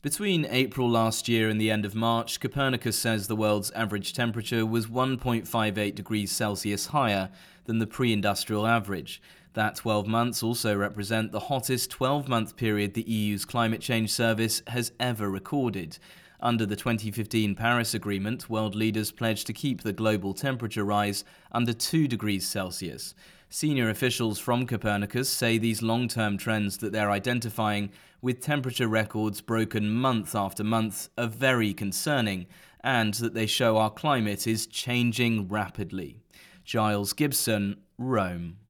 Between April last year and the end of March, Copernicus says the world's average temperature was 1.58 degrees Celsius higher than the pre-industrial average. That 12 months also represent the hottest 12-month period the EU's Climate Change Service has ever recorded. Under the 2015 Paris Agreement, world leaders pledged to keep the global temperature rise under 2 degrees Celsius. Senior officials from Copernicus say these long-term trends that they're identifying, with temperature records broken month after month, are very concerning, and that they show our climate is changing rapidly. Giles Gibson, Rome.